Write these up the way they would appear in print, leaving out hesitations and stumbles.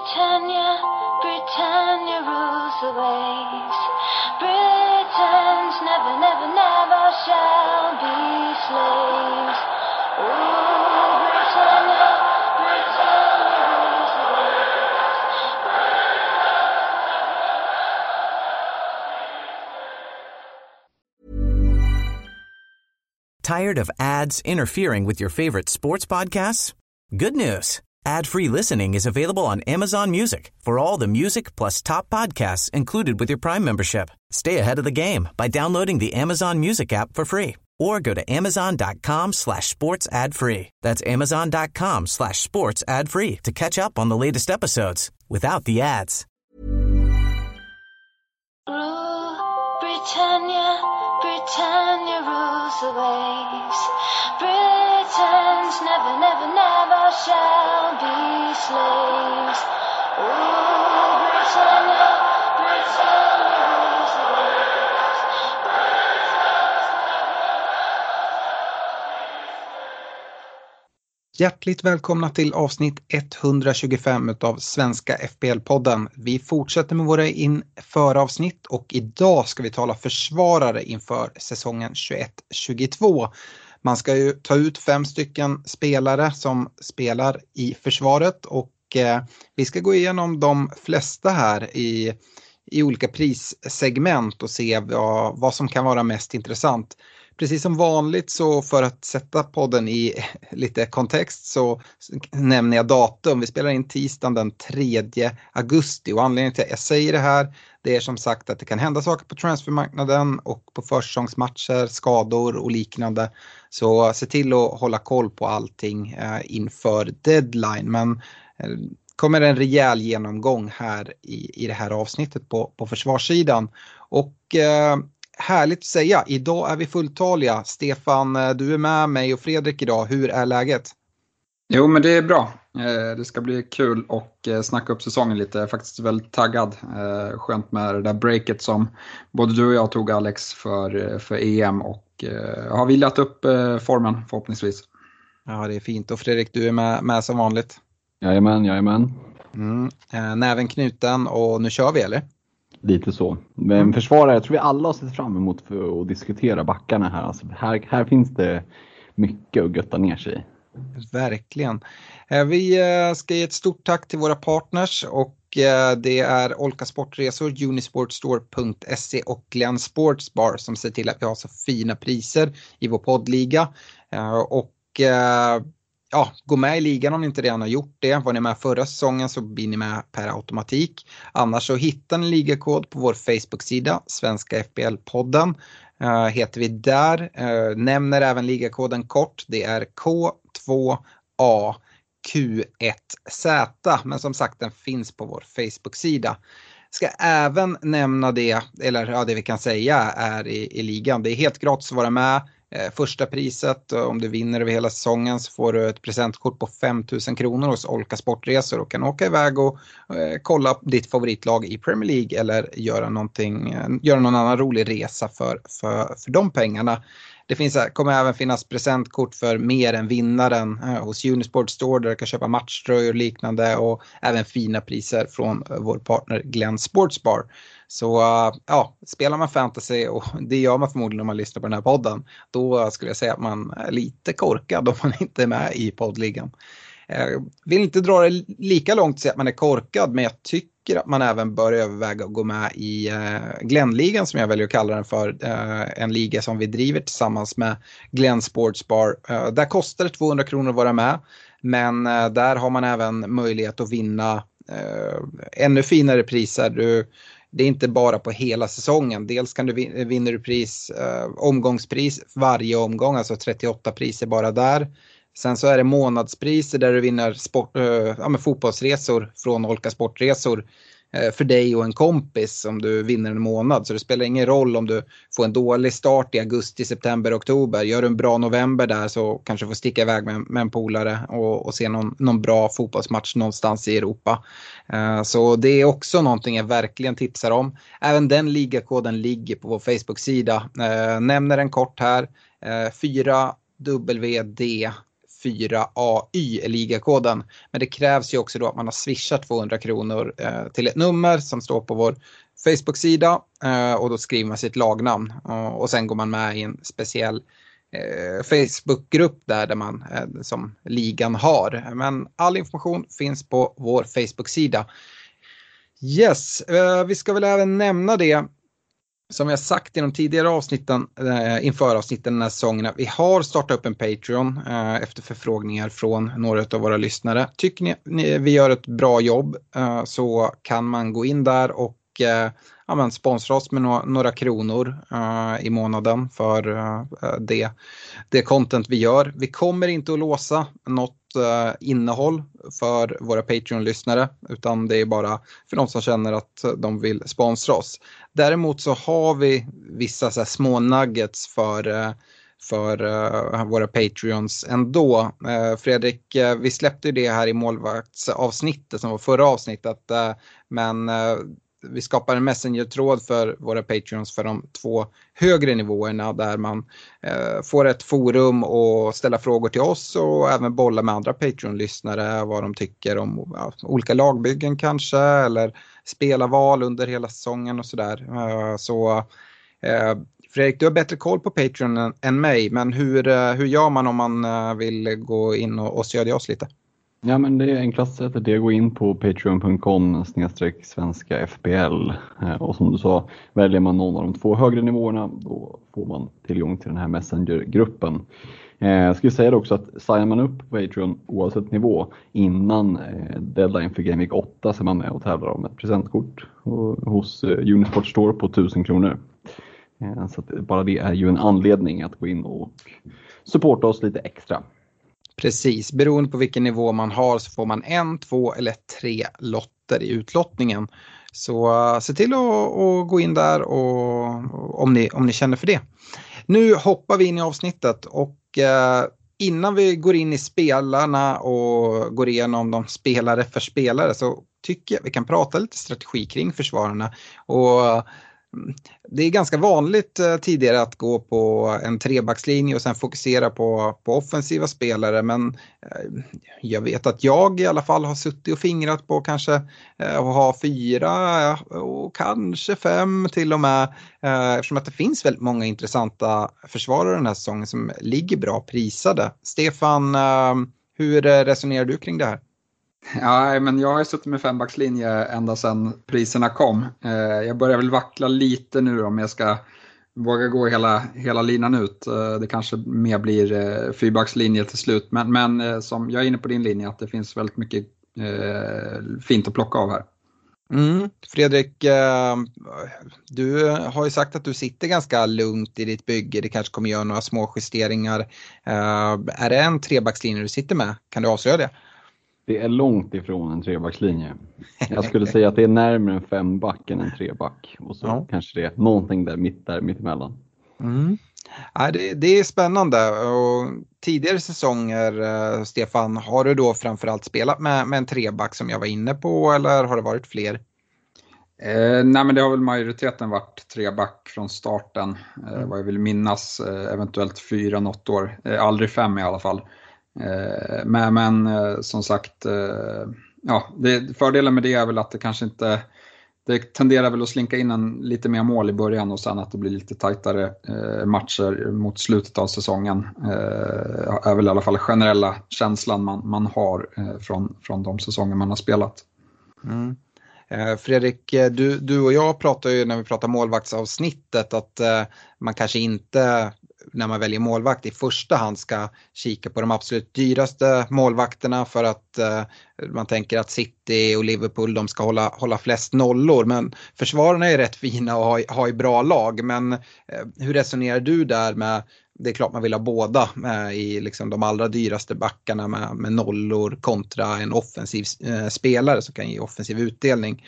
Britannia, Britannia rules the waves. Britons never, never, never shall be slaves. Oh, Britannia, Britannia rules the waves. Tired of ads interfering with your favorite sports podcasts? Good news. Ad-free listening is available on Amazon Music for all the music plus top podcasts included with your Prime membership. Stay ahead of the game by downloading the Amazon Music app for free or go to amazon.com/sports ad free. That's amazon.com/sports ad free to catch up on the latest episodes without the ads. Rule, Britannia, Britannia rules the waves. Britons never, never, never shall be slaves. Oh, Britannia, Britannia rules the waves. Hjärtligt välkomna till avsnitt 125 av Svenska FPL-podden. Vi fortsätter med våra införavsnitt och idag ska vi tala försvarare inför säsongen 21-22. Man ska ju ta ut 5 stycken spelare som spelar i försvaret och vi ska gå igenom de flesta här i olika prissegment och se vad som kan vara mest intressant. Precis som vanligt så för att sätta podden i lite kontext så nämner jag datum. Vi spelar in tisdagen den 3 augusti och anledningen till att jag säger det här det är som sagt att det kan hända saker på transfermarknaden och på försäsongsmatcher, skador och liknande. Så se till att hålla koll på allting inför deadline. Men kommer en rejäl genomgång här i det här avsnittet på försvarssidan. Och härligt att säga, idag är vi fulltaliga. Stefan, du är med mig och Fredrik idag. Hur är läget? Jo, men det är bra. Det ska bli kul och snacka upp säsongen lite. Jag är faktiskt väldigt taggad. Skönt med det där breaket som både du och jag tog, Alex, för EM och har vilat upp formen förhoppningsvis. Ja, det är fint. Och Fredrik, du är med som vanligt. Jajamän. Näven knuten och nu kör vi, eller? Lite så. Men försvarare, jag tror vi alla har sett fram emot för att diskutera backarna här. Alltså, här finns det mycket att götta ner sig i. Verkligen. Vi ska ge ett stort tack till våra partners och det är Olka Sportresor, Unisportstore.se och Glenn Sportsbar som ser till att vi har så fina priser i vår poddliga. Och gå med i ligan om ni inte redan har gjort det. Var ni med förra säsongen så blir ni med per automatik. Annars så hittar ni ligakod på vår Facebook-sida, Svenska FPL-podden. Heter vi där. Nämner även ligakoden kort. Det är K2AQ1Z. Men som sagt, den finns på vår Facebook-sida. Ska även nämna det, eller det vi kan säga är i ligan. Det är helt gratis att vara med. Första priset, om du vinner över hela säsongen så får du ett presentkort på 5 000 kronor hos Olka Sportresor och kan åka iväg och kolla ditt favoritlag i Premier League eller göra någon annan rolig resa för de pengarna. Det kommer även finnas presentkort för mer än vinnaren hos Unisport Store där du kan köpa matchtröjor och liknande och även fina priser från vår partner Glenn Sportsbar. Så spelar man fantasy och det gör man förmodligen om man lyssnar på den här podden, då skulle jag säga att man är lite korkad om man inte är med i poddligan. Vill inte dra det lika långt så att man är korkad, men jag tycker att man även bör överväga att gå med i Glenn-ligan som jag väljer att kalla den för. En liga som vi driver tillsammans med Glenn Sportsbar. Där kostar det 200 kronor att vara med, men där har man även möjlighet att vinna ännu finare priser. Det är inte bara på hela säsongen. Dels kan du vinna omgångspris varje omgång, alltså 38 priser bara där. Sen så är det månadspriser där du vinner fotbollsresor från Olka Sportresor för dig och en kompis om du vinner en månad. Så det spelar ingen roll om du får en dålig start i augusti, september, oktober. Gör du en bra november där så kanske du får sticka iväg med en polare och se någon bra fotbollsmatch någonstans i Europa. Så det är också någonting jag verkligen tipsar om. Även den ligakoden ligger på vår Facebook-sida. Nämner den kort här. 4WD 4AY är ligakoden. Men det krävs ju också då att man har swishat 200 kronor till ett nummer som står på vår Facebook-sida och då skriver man sitt lagnamn och sen går man med i en speciell Facebook-grupp där man som ligan har. Men all information finns på vår Facebook-sida. Yes, vi ska väl även nämna det som vi har sagt i de tidigare avsnitten inför avsnitten den här säsongen. Vi har startat upp en Patreon efter förfrågningar från några av våra lyssnare. Tycker ni vi gör ett bra jobb så kan man gå in där och sponsra oss med några kronor i månaden för det content vi gör. Vi kommer inte att låsa något innehåll för våra Patreon-lyssnare utan det är bara för de som känner att de vill sponsra oss. Däremot så har vi vissa så här små nuggets för våra Patreons ändå. Fredrik, vi släppte ju det här i målvaktsavsnittet som var förra avsnittet men vi skapar en messenger-tråd för våra Patreons för de 2 högre nivåerna där man får ett forum och ställa frågor till oss och även bolla med andra Patreon-lyssnare vad de tycker om olika lagbyggen kanske eller spelarval under hela säsongen och sådär. Fredrik, du har bättre koll på Patreon än mig, men hur gör man om man vill gå in och stödja oss lite? Ja, men det enklaste sättet är att gå in på patreon.com/svenska FPL och som du sa, väljer man någon av de 2 högre nivåerna då får man tillgång till den här Messenger-gruppen. Jag skulle säga också att signar man upp på Patreon oavsett nivå innan deadline för Game Week 8 så är man med och tävlar om ett presentkort hos Unisport Store på 1000 kronor. Så att bara det är ju en anledning att gå in och supporta oss lite extra. Precis, beroende på vilken nivå man har så får man 1, 2 eller 3 lotter i utlottningen. Så se till att gå in där och om ni känner för det. Nu hoppar vi in i avsnittet och innan vi går in i spelarna och går igenom de spelare för spelare så tycker jag vi kan prata lite strategi kring försvararna. Och det är ganska vanligt tidigare att gå på en 3-backslinje och sen fokusera på offensiva spelare, men jag vet att jag i alla fall har suttit och fingrat på kanske att ha 4 och kanske 5 till och med eftersom att det finns väldigt många intressanta försvarare den här säsongen som ligger bra prisade. Stefan, hur resonerar du kring det här? Ja, men jag har suttit med 5-backslinje ända sedan priserna kom. Jag börjar väl vackla lite nu om jag ska våga gå hela linan ut. Det kanske mer blir 4-backslinje till slut. Men som jag är inne på din linje att det finns väldigt mycket fint att plocka av här. Fredrik, du har ju sagt att du sitter ganska lugnt i ditt bygge. Det kanske kommer göra några små justeringar. Är det en 3-backslinje du sitter med? Kan du avslöja det? Det är långt ifrån en 3-backslinje. Jag skulle säga att det är närmare en 5-back än en 3-back. Och så kanske det är någonting där mittemellan. Ja, det är spännande. Och tidigare säsonger, Stefan, har du då framförallt spelat med en 3-back som jag var inne på eller har det varit fler? Nej, men det har väl majoriteten varit 3-back från starten. Vad jag vill minnas, eventuellt 4 något år. Aldrig 5 i alla fall. Men som sagt, fördelen med det är väl att det kanske inte, det tenderar väl att slinka in lite mer mål i början och sen att det blir lite tajtare matcher mot slutet av säsongen. Är väl i alla fall generella känslan man har från de säsonger man har spelat. Fredrik, du och jag pratar ju när vi pratar målvaktsavsnittet att man kanske inte när man väljer målvakt i första hand ska kika på de absolut dyraste målvakterna för att man tänker att City och Liverpool de ska hålla flest nollor, men försvararna är rätt fina och har i bra lag, men hur resonerar du där med, det är klart man vill ha båda i liksom de allra dyraste backarna med nollor kontra en offensiv spelare som kan ge offensiv utdelning.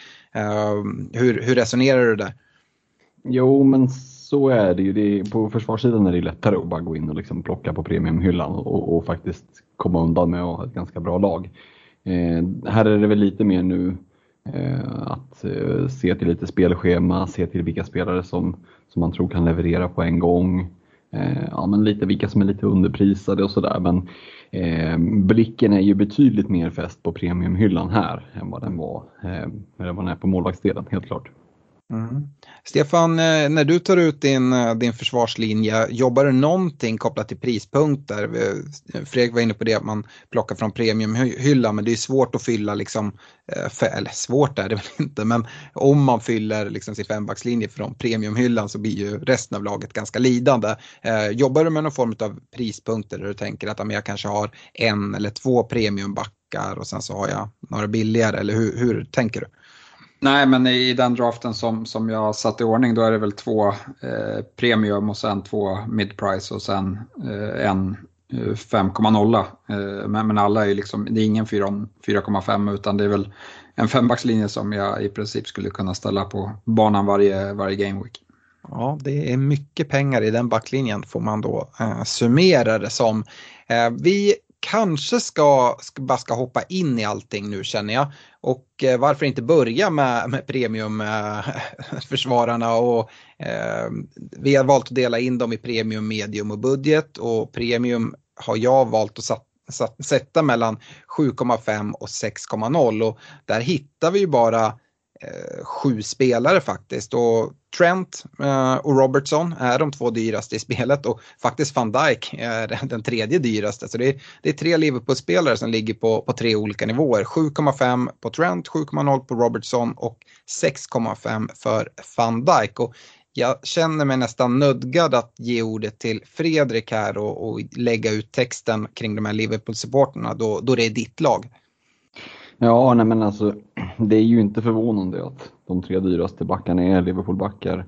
Hur resonerar du där? Jo, men så är det ju. På försvarssidan är det lättare att bara gå in och liksom plocka på premiumhyllan och faktiskt komma undan med att ha ett ganska bra lag. Här är det väl lite mer nu att se till lite spelschema, se till vilka spelare som man tror kan leverera på en gång. Men lite vilka som är lite underprisade och sådär. Men Blicken är ju betydligt mer fäst på premiumhyllan här än vad den är på målvaktsdelen, helt klart. Stefan, när du tar ut din försvarslinje, jobbar du någonting kopplat till prispunkter? Fredrik var inne på det att man plockar från premiumhyllan, men det är svårt att fylla liksom, eller svårt är det väl inte, men om man fyller liksom sin fembackslinje från premiumhyllan så blir ju resten av laget ganska lidande. Jobbar du med någon form av prispunkter där du tänker att jag kanske har 1 eller 2 premiumbackar och sen så har jag några billigare, eller hur tänker du? Nej, men i den draften som jag satt i ordning, då är det väl 2 premium och sen 2 mid-price och sen en 5,0. Men alla är liksom, det är ingen 4,5 utan det är väl en 5-backslinje som jag i princip skulle kunna ställa på banan varje game week. Ja, det är mycket pengar i den backlinjen får man då summera det som. Vi kanske bara ska hoppa in i allting nu känner jag. Och varför inte börja med premiumförsvararna och vi har valt att dela in dem i premium, medium och budget, och premium har jag valt att sätta mellan 7,5 och 6,0, och där hittar vi ju bara 7 spelare faktiskt, och Trent och Robertson är de 2 dyraste i spelet, och faktiskt Van Dijk är den 3:e dyraste, så det är 3 Liverpool-spelare som ligger på 3 olika nivåer. 7,5 på Trent, 7,0 på Robertson och 6,5 för Van Dijk, och jag känner mig nästan nödgad att ge ordet till Fredrik här och lägga ut texten kring de här Liverpool-supporterna då det är ditt lag. Ja, nej men alltså det är ju inte förvånande att de 3 dyraste backarna är Liverpool-backar.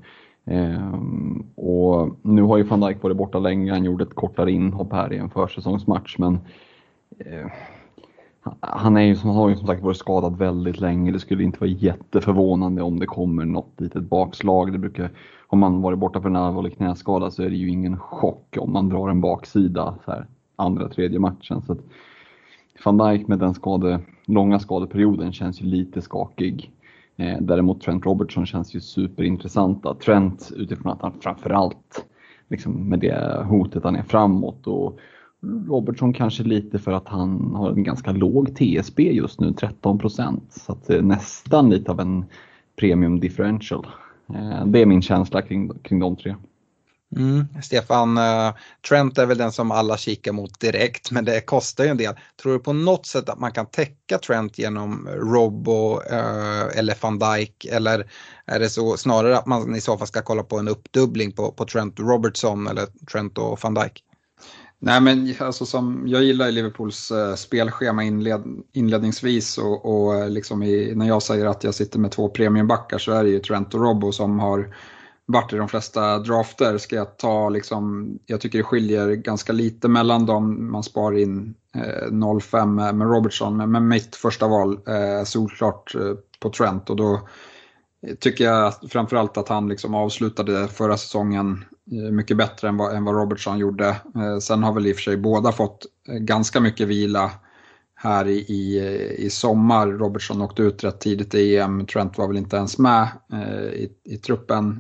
Och nu har ju Van Dijk varit borta länge, han gjorde ett kortare inhopp här i en försäsongsmatch, men han har ju som sagt varit skadad väldigt länge. Det skulle inte vara jätteförvånande om det kommer något litet bakslag. Det brukar, om man varit borta för en allvarlig knäskada så är det ju ingen chock om man drar en baksida så här, andra, tredje matchen. Så att Van Dijk med den långa skadeperioden känns ju lite skakig. Däremot Trent Robertson känns ju superintressanta. Trent utifrån att han framförallt liksom med det hotet han är framåt, och Robertson kanske lite för att han har en ganska låg TSB just nu, 13%. Så att det är nästan lite av en premium differential. Det är min känsla kring de 3. Stefan, Trent är väl den som alla kikar mot direkt, men det kostar ju en del. Tror du på något sätt att man kan täcka Trent genom Robbo eller Van Dijk, eller är det så snarare att man i så fall ska kolla på en uppdubbling på Trent och Robertson eller Trent och Van Dijk? Nej, men alltså som jag gillar i Liverpools spelschema inledningsvis och liksom när jag säger att jag sitter med 2 premiumbackar så är det ju Trent och Robbo som har varit i de flesta drafter. Ska jag ta liksom, jag tycker det skiljer ganska lite mellan dem. Man sparar in 0,5 med Robertson, men mitt första val solklart på Trent, och då tycker jag framförallt att han liksom avslutade förra säsongen mycket bättre än vad Robertson gjorde. Sen har väl i och för sig båda fått ganska mycket vila här i sommar. Robertson åkte ut rätt tidigt i EM. Trent var väl inte ens med i truppen.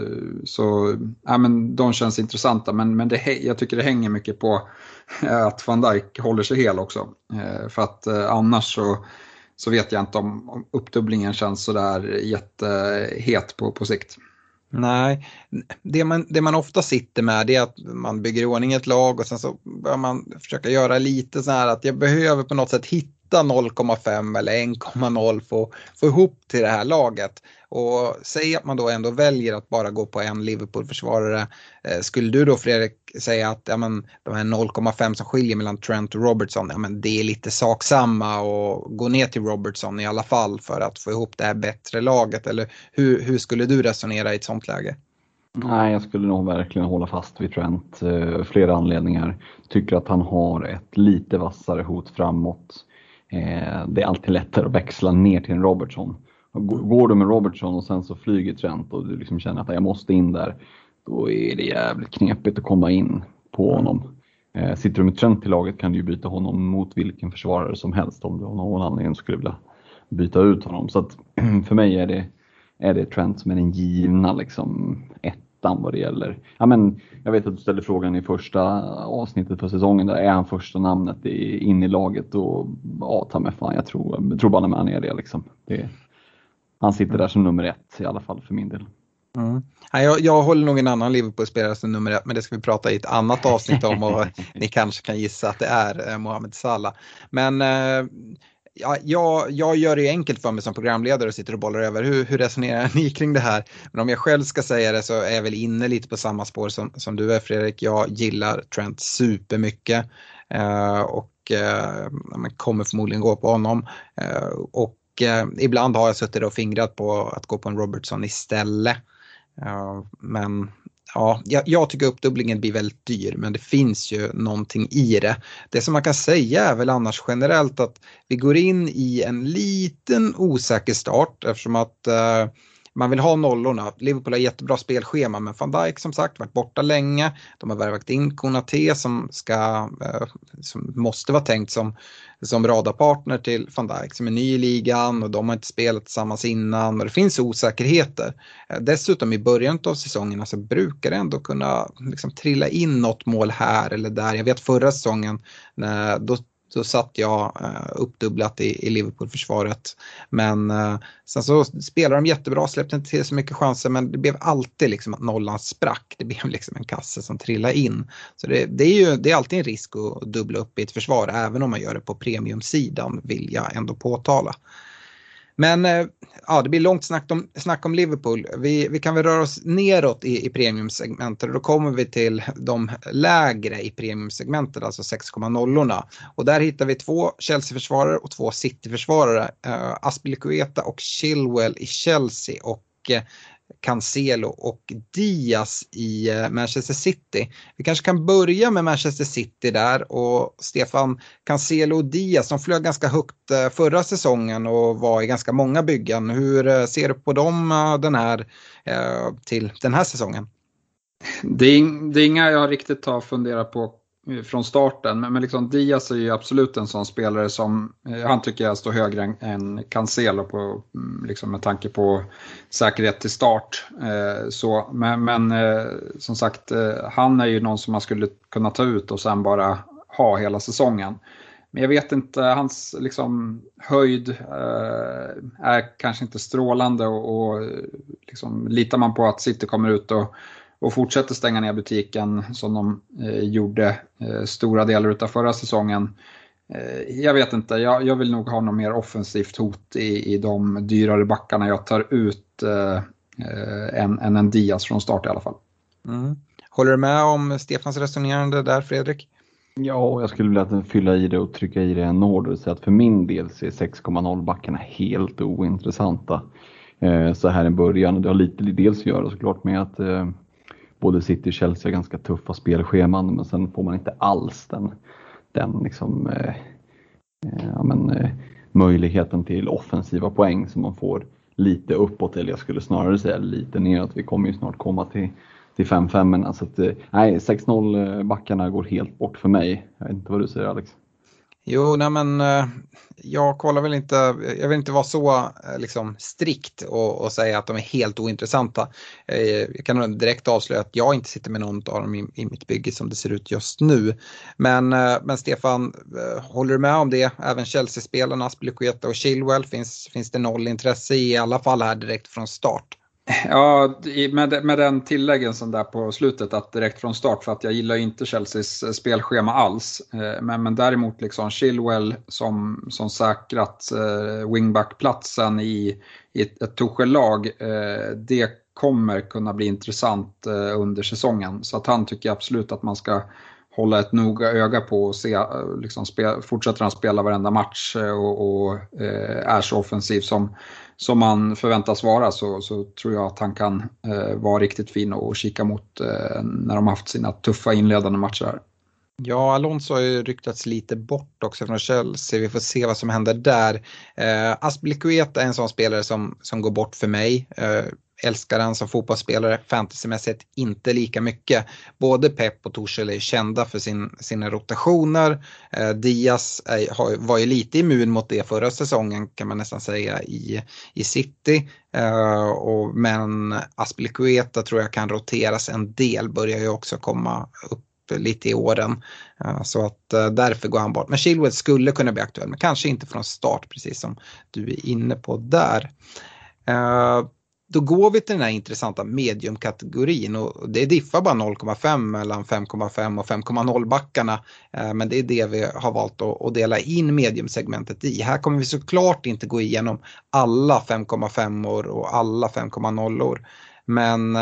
Så ja, men de känns intressanta. Men jag tycker det hänger mycket på att Van Dijk håller sig hel också. För att annars så vet jag inte om uppdubblingen känns så där jättehet på sikt. Nej, det man ofta sitter med är att man bygger i ordning ett lag och sen så börjar man försöka göra lite så här att jag behöver på något sätt hitta 0,5 eller 1,0 för att få ihop till det här laget. Och säg att man då ändå väljer att bara gå på en Liverpool-försvarare. Skulle du då, Fredrik, säga att ja, men, de här 0,5 som skiljer mellan Trent och Robertson, ja, men det är lite saksamma och gå ner till Robertson i alla fall för att få ihop det här bättre laget? Eller hur skulle du resonera i ett sånt läge? Nej, jag skulle nog verkligen hålla fast vid Trent. Flera anledningar. Tycker att han har ett lite vassare hot framåt. Det är alltid lättare att växla ner till en Robertson. Går du med Robertson och sen så flyger Trent och du liksom känner att jag måste in där, då är det jävligt knepigt att komma in på honom. Sitter du med Trent i laget kan du ju byta honom mot vilken försvarare som helst om du av någon anledning skulle vilja byta ut honom. Så att för mig är det Trent som är den givna liksom ettan vad det gäller. Ja, men jag vet att du ställde frågan i första avsnittet för säsongen. Där är han första namnet in i laget och ja, ta med fan, jag tror bara man är det liksom. Han sitter där som nummer 1 i alla fall för min del. Jag håller nog en annan Liverpool-spelare som nummer 1, men det ska vi prata i ett annat avsnitt om och ni kanske kan gissa att det är Mohamed Salah. Men jag gör det enkelt för mig som programledare och sitter och bollar över hur resonerar ni kring det här. Men om jag själv ska säga det så är jag väl inne lite på samma spår som du är, Fredrik. Jag gillar Trent supermycket och man kommer förmodligen gå på honom och ibland har jag suttit och fingrat på att gå på en Robertson istället. Men ja, jag tycker uppdubblingen blir väldigt dyr, men det finns ju någonting i det. Det som man kan säga är väl annars generellt att vi går in i en liten osäker start eftersom att man vill ha nollorna. Liverpool har jättebra spelschema, men Van Dijk som sagt varit borta länge. De har värvat in Konaté som måste vara tänkt som radarpartner till Van Dijk som är ny i ligan och de har inte spelat tillsammans innan och det finns osäkerheter. Dessutom i början av säsongen så brukar det ändå kunna liksom trilla in något mål här eller där. Jag vet förra säsongen då satt jag uppdubblat i Liverpool-försvaret. Men sen så spelar de jättebra, släppte inte till så mycket chanser, men det blev alltid liksom att nollan sprack. Det blev liksom en kasse som trillade in. Så det är alltid en risk att dubbla upp i ett försvar, även om man gör det på premiumsidan, vill jag ändå påtala. Men ja, det blir långt snack om Liverpool. Vi kan väl röra oss neråt i premiumsegmentet och då kommer vi till de lägre i premiumsegmentet, alltså 6,0-orna. Och där hittar vi 2 Chelsea-försvarare och 2 City-försvarare. Azpilicueta och Chilwell i Chelsea och Cancelo och Diaz i Manchester City. Vi kanske kan börja med Manchester City där och Stefan, Cancelo och Diaz som flög ganska högt förra säsongen och var i ganska många byggen. Hur ser du på dem till den här säsongen? Det är inga jag riktigt har funderat på från starten, men liksom Diaz är ju absolut en sån spelare som han tycker jag står högre än Cancelo på, liksom med tanke på säkerhet till start. Men som sagt, han är ju någon som man skulle kunna ta ut och sen bara ha hela säsongen. Men jag vet inte, hans liksom höjd är kanske inte strålande och liksom, litar man på att City kommer ut och fortsätter stänga ner butiken som de gjorde stora delar av förra säsongen. Jag vet inte, jag vill nog ha något mer offensivt hot i de dyrare backarna jag tar ut än en Diaz från start i alla fall. Håller du med om Stefans resonerande där, Fredrik? Ja, jag skulle vilja fylla i det och trycka i det en order. Så att för min del så är 6,0 backarna helt ointressanta så här i början. Det har lite dels att göra såklart med att både City och Chelsea har ganska tuffa spelscheman, men sen får man inte alls den liksom, möjligheten till offensiva poäng som man får lite uppåt, eller jag skulle snarare säga lite neråt. Vi kommer ju snart komma till 5-5, så att, 6-0 backarna går helt bort för mig. Jag vet inte vad du säger, Alex. Jo, nej men jag kollar väl inte, jag vill inte vara så liksom strikt och säga att de är helt ointressanta. Jag kan direkt avslöja att jag inte sitter med någon av dem i mitt bygge som det ser ut just nu. Men Stefan, håller du med om det? Även Chelsea-spelarna, Azpilicueta och Chilwell, finns det noll intresse i alla fall här direkt från start? Ja, med den tilläggen som där på slutet att direkt från start, för att jag gillar inte Chelseas spelschema alls. Men däremot liksom Chilwell som säkrat wingbackplatsen i ett Tuchel-lag, det kommer kunna bli intressant under säsongen. Så att han tycker absolut att man ska hålla ett noga öga på och se, liksom fortsätter han spela varenda match och är så offensiv som man förväntas vara, så tror jag att han kan vara riktigt fin och kika mot när de haft sina tuffa inledande matcher här. Ja, Alonso har ju ryktats lite bort också från Chelsea. Vi får se vad som händer där. Azpilicueta är en sån spelare som går bort för mig. älskar han som fotbollsspelare, fantasymässigt inte lika mycket. Både Pep och Tuchel är kända för sina rotationer. Diaz var ju lite immun mot det förra säsongen kan man nästan säga i City. Men Azpilicueta tror jag kan roteras en del, börjar ju också komma upp lite i åren. Så att därför går han bort. Men Chilwell skulle kunna bli aktuell, men kanske inte från start, precis som du är inne på där. Då går vi till den här intressanta mediumkategorin, och det diffar bara 0,5 mellan 5,5 och 5,0 backarna. Men det är det vi har valt att dela in mediumsegmentet i. Här kommer vi såklart inte gå igenom alla 5,5-or och alla 5,0-or. Men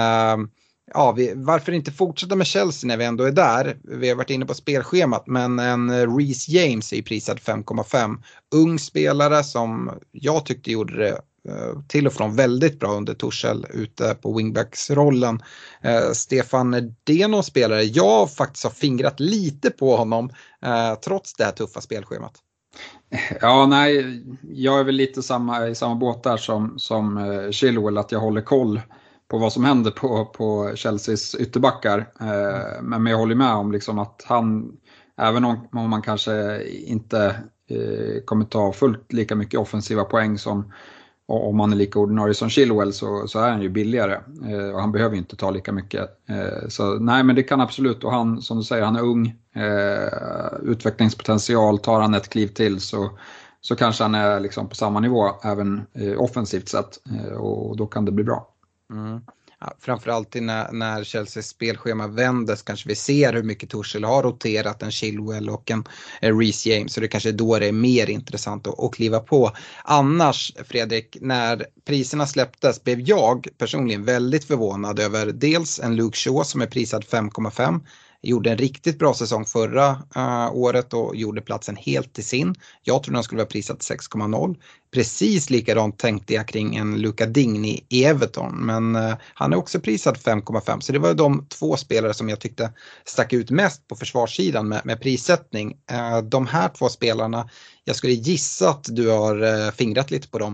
varför inte fortsätta med Chelsea när vi ändå är där? Vi har varit inne på spelschemat, men en Reece James är prisad 5,5. Ung spelare som jag tyckte gjorde det till och från väldigt bra under Tuchel ute på wingbacksrollen. Stefan, är det någon spelare jag faktiskt har fingrat lite på honom trots det här tuffa spelschemat? Ja, nej, jag är väl lite i samma båt där som Chilwell, att jag håller koll på vad som händer på Chelseas ytterbackar. Men jag håller med om liksom att han, även om man kanske inte kommer ta fullt lika mycket offensiva poäng som om man är lika ordinarie som Chilwell, så är han ju billigare. Och han behöver ju inte ta lika mycket. Så nej, men det kan absolut. Och han, som du säger, han är ung. Utvecklingspotential, tar han ett kliv till så kanske han är liksom på samma nivå även offensivt sett. Och då kan det bli bra. Ja, framförallt när Chelseas spelschema vändes kanske vi ser hur mycket Tuchel har roterat en Chilwell och en Reece James, så det kanske är då det är mer intressant att kliva på. Annars, Fredrik, när priserna släpptes blev jag personligen väldigt förvånad över dels en Luke Shaw som är prisad 5,5. Gjorde en riktigt bra säsong förra året och gjorde platsen helt till sin. Jag trodde han skulle vara prisad 6,0. Precis likadant tänkte jag kring en Luka Digne i Everton. Men han är också prisad 5,5. Så det var de två spelare som jag tyckte stack ut mest på försvarssidan med prissättning. De här två spelarna, jag skulle gissa att du har fingrat lite på dem.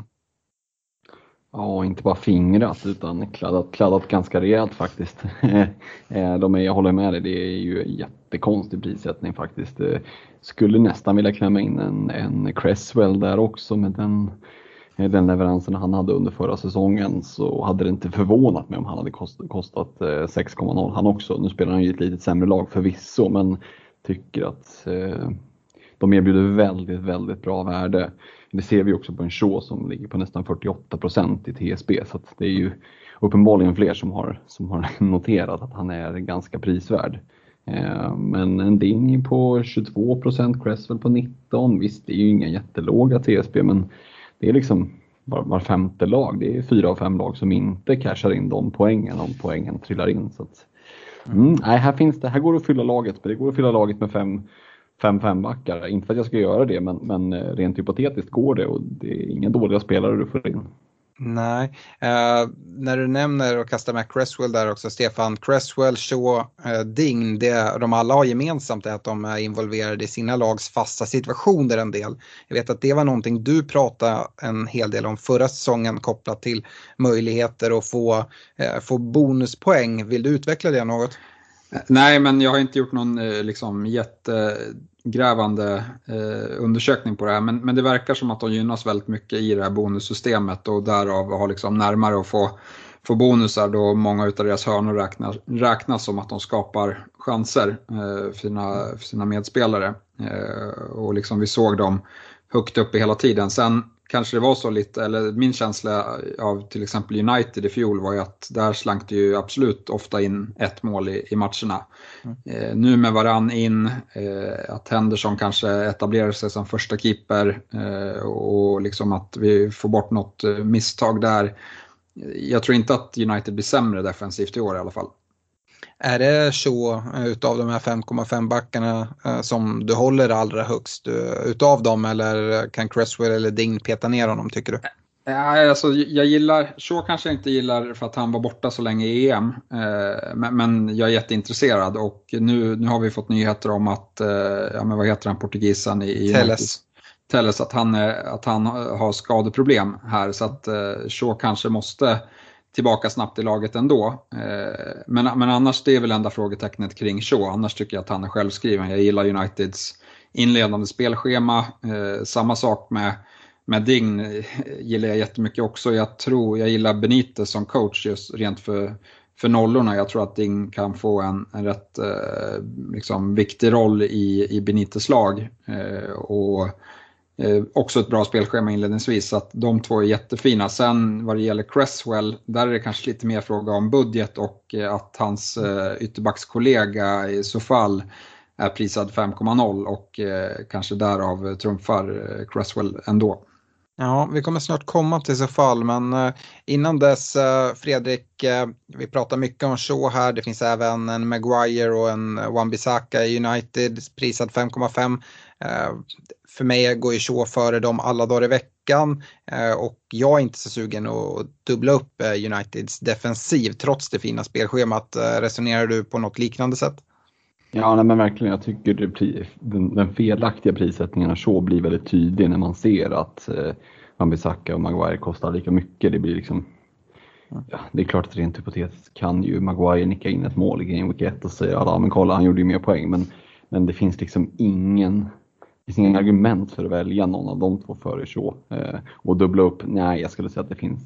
Ja, inte bara fingrat utan kladdat ganska rejält faktiskt. Jag håller med dig, det är ju jättekonstig prissättning faktiskt. Skulle nästan vilja klämma in en Cresswell där också, med den leveransen han hade under förra säsongen, så hade det inte förvånat mig om han hade kostat 6,0 han också. Nu spelar han ju ett litet sämre lag förvisso, men tycker att de erbjuder väldigt, väldigt bra värde. Det ser vi också på en Shaw som ligger på nästan 48% i TSB, så att det är ju uppenbarligen fler som har noterat att han är ganska prisvärd. Men en Ding på 22%, Cresswell på 19%, visst det är ju inga jättelåga TSB, men det är liksom var femte lag, det är 4 av 5 lag som inte cashar in de poängen om poängen trillar in. Så att, här går det att fylla laget, men det går att fylla laget med 5 backar. Inte för att jag ska göra det, men rent hypotetiskt går det, och det är inga dåliga spelare du får in. Nej, när du nämner och kastar med Cresswell där också, Stefan, Cresswell, Shaw, Ding, de alla har gemensamt är att de är involverade i sina lags fasta situationer en del. Jag vet att det var någonting du pratade en hel del om förra säsongen kopplat till möjligheter att få bonuspoäng. Vill du utveckla det något? Nej, men jag har inte gjort någon liksom jättegrävande undersökning på det här, men det verkar som att de gynnas väldigt mycket i det här bonussystemet, och därav har liksom närmare att få bonusar då många av deras hörnor räknas som att de skapar chanser för sina medspelare, och liksom vi såg dem högt uppe hela tiden. Sen kanske det var så lite, eller min känsla av till exempel United i fjol var ju att där slank det ju absolut ofta in ett mål i matcherna. Nu med varann in, att Henderson kanske etablerar sig som första keeper, och liksom att vi får bort något misstag där. Jag tror inte att United blir sämre defensivt i år i alla fall. Är det så utav de här 5,5 backarna som du håller allra högst utav dem, eller kan Cresswell eller Ding peta ner honom, tycker du? Ja, alltså jag gillar, så kanske jag inte gillar för att han var borta så länge i EM, men jag är jätteintresserad, och nu har vi fått nyheter om att, men vad heter han, portugisen i Telles, att han har skadeproblem här, så att Shaw kanske måste tillbaka snabbt i laget ändå. Men annars det är väl enda frågetecknet kring Shaw. Annars tycker jag att han är självskriven. Jag gillar Uniteds inledande spelschema. Samma sak med Dign gillar jag jättemycket också. Jag gillar Benitez som coach just rent för nollorna. Jag tror att Dign kan få en rätt liksom viktig roll i Benitez lag. Och också ett bra spelschema inledningsvis, så att de två är jättefina. Sen vad det gäller Cresswell, där är det kanske lite mer fråga om budget och att hans ytterbackskollega i så fall är prisad 5,0 och kanske därav trumfar Cresswell ändå. Ja, vi kommer snart komma till så fall, men innan dess Fredrik, vi pratar mycket om Shaw här. Det finns även en Maguire och en Wan-Bissaka i United, prisad 5,5. För mig går ju Shaw före dem alla dagar i veckan, och jag är inte så sugen att dubbla upp Uniteds defensiv trots det fina spelschemat. Resonerar du på något liknande sätt? Ja, nej, men verkligen. Jag tycker den felaktiga prissättningen av Shaw blir väldigt tydlig när man ser att Wan-Bissaka och Maguire kostar lika mycket. Det blir liksom, ja, det är klart att rent hypotetiskt kan ju Maguire nicka in ett mål i Game Week 1 och säga ja, men kolla, han gjorde ju mer poäng. Men det finns liksom ingen argument för att välja någon av de två före Shaw. Och dubbla upp, nej, jag skulle säga att det finns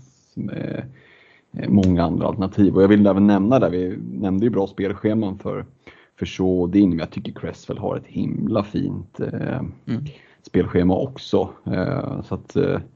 många andra alternativ. Och jag vill även nämna där, vi nämnde ju bra spelscheman för Shaw och Dean, men jag tycker Cresswell har ett himla fint spelschema också. Så att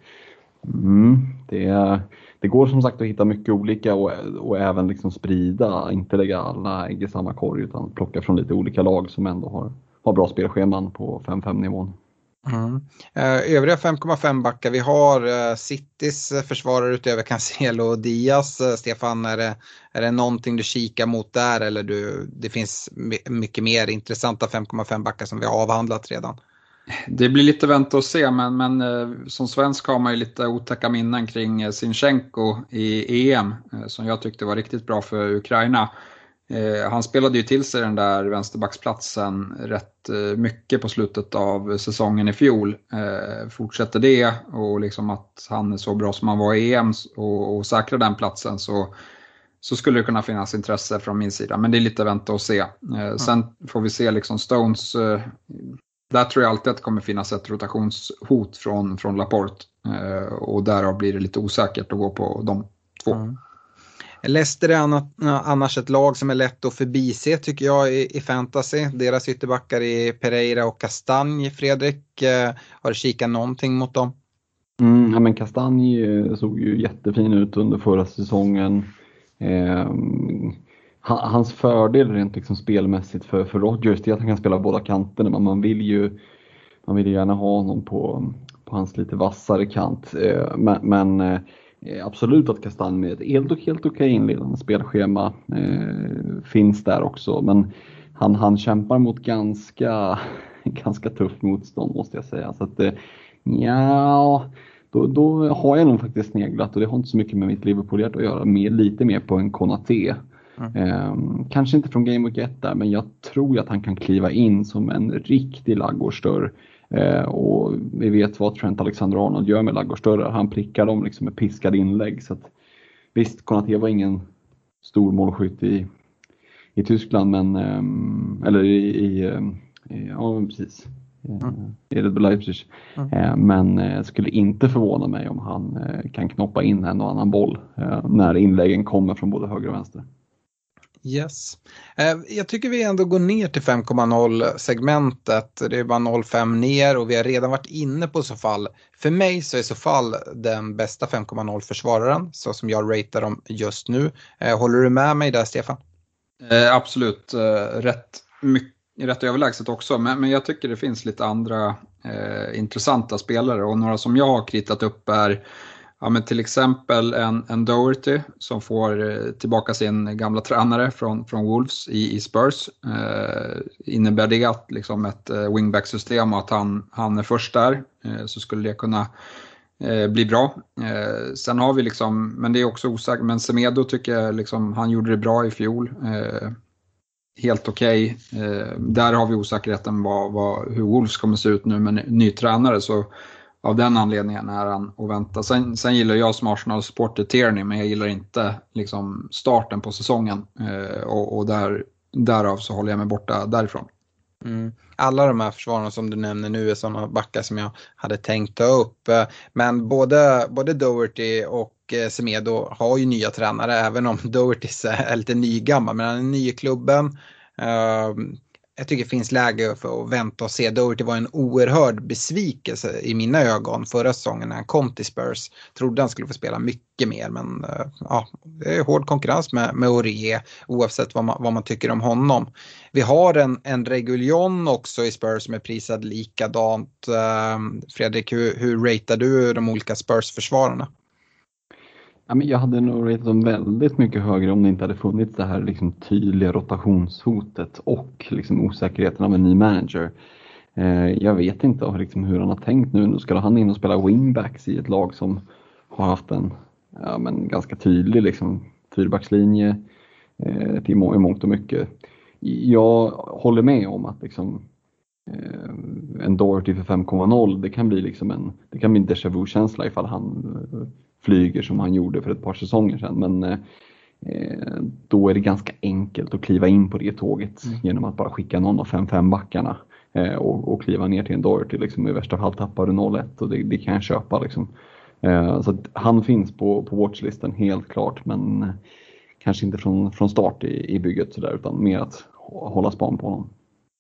det går som sagt att hitta mycket olika och även liksom sprida, inte lägga alla ägg i samma korg utan plocka från lite olika lag som ändå har bra spelscheman på 5-5 nivån. Övriga 5,5 backar, vi har Citys försvarare utöver Cancelo och Diaz. Stefan, är det någonting du kikar mot där, eller det finns mycket mer intressanta 5,5 backar som vi har avhandlat redan? Det blir lite vänta och se, men som svensk har man ju lite otäcka minnen kring Zinchenko i EM som jag tyckte var riktigt bra för Ukraina. Han spelade ju till sig den där vänsterbacksplatsen rätt mycket på slutet av säsongen i fjol. Fortsätter det och liksom att han är så bra som han var i EM och säkrar den platsen, så skulle det kunna finnas intresse från min sida. Men det är lite vänta och se. Sen får vi se liksom Stones. Där tror jag alltid att det kommer finnas ett rotationshot från Laporte. Och därav blir det lite osäkert att gå på de två. Leicester är annars ett lag som är lätt att förbise tycker jag i fantasy. Deras ytterbackar är Pereira och Castagne. Fredrik, har du kikat någonting mot dem? Ja, men Castagne såg ju jättefin ut under förra säsongen. Hans fördel rent liksom spelmässigt för Rodgers är att han kan spela båda kanterna, men man vill ju gärna ha honom på hans lite vassare kant. Men absolut att Castagne med ett helt okej inledande spelschema finns där också, men han kämpar mot ganska tufft motstånd måste jag säga, så att då har jag nog faktiskt sneglat, och det har inte så mycket med mitt Liverpool-hjärta att göra, lite mer på en Konaté. Kanske inte från Game Week 1 där, men jag tror att han kan kliva in som en riktig laggårdsdörr. Och vi vet vad Trent Alexander-Arnold gör med laggårdsdörrar. Han prickar dem liksom med piskade inlägg. Så att, visst, Konaté var ingen stor målskytt i Tyskland, men eller ja, precis. I Red Bull Leipzig. Men skulle inte förvåna mig om han kan knoppa in en och annan boll när inläggen kommer från både höger och vänster. Yes. Jag tycker vi ändå går ner till 5,0 segmentet. Det är bara 0,5 ner och vi har redan varit inne på så fall. För mig så är så fall den bästa 5,0 försvararen, så som jag ratear dem just nu. Håller du med mig där, Stefan? Absolut. Rätt överlägset också. Men jag tycker det finns lite andra intressanta spelare, och några som jag har kritat upp är men till exempel en Doherty som får tillbaka sin gamla tränare från Wolves i Spurs. Innebär det att liksom ett wingback-system och att han är först där, så skulle det kunna bli bra. Sen har vi liksom, men det är också osäkert, men Semedo tycker jag liksom, han gjorde det bra i fjol. Helt okej. Där har vi osäkerheten hur Wolves kommer se ut nu med ny tränare, så av den anledningen är han att vänta. Sen gillar jag som Arsenal-supporter Tierney, men jag gillar inte liksom starten på säsongen. Och därav så håller jag mig borta därifrån. Alla de här försvararna som du nämner nu är sådana backar som jag hade tänkt ta upp. Men både Doherty och Semedo har ju nya tränare, även om Doherty är lite nygammal, men han är ny i klubben. Jag tycker det finns läge för att vänta och se. Doherty var en oerhörd besvikelse i mina ögon förra säsongen när han kom till Spurs. Trodde han skulle få spela mycket mer, men det är hård konkurrens med Aurier oavsett vad man tycker om honom. Vi har en Reguilón också i Spurs som är prisad likadant. Fredrik, hur ratear du de olika Spurs-försvararna? Ja, men jag hade nog ratat dem väldigt mycket högre om det inte hade funnits det här liksom tydliga rotationshotet och liksom osäkerheten av en ny manager. Jag vet inte liksom hur han har tänkt nu. Nu ska han in och spela wingbacks i ett lag som har haft en ganska tydlig liksom, fyrbackslinje till mångt och mycket. Jag håller med om att liksom, en Doherty för 5,0 det kan bli liksom en déjà vu-känsla ifall han flyger som han gjorde för ett par säsonger sedan. Men då är det ganska enkelt att kliva in på det tåget genom att bara skicka någon av 5-5 backarna och kliva ner till en Doherty. Liksom, i värsta fall tappar du 0-1 och det kan jag köpa. Liksom. Så att han finns på watchlisten helt klart, men kanske inte från start i bygget så där, utan mer att hålla span på honom.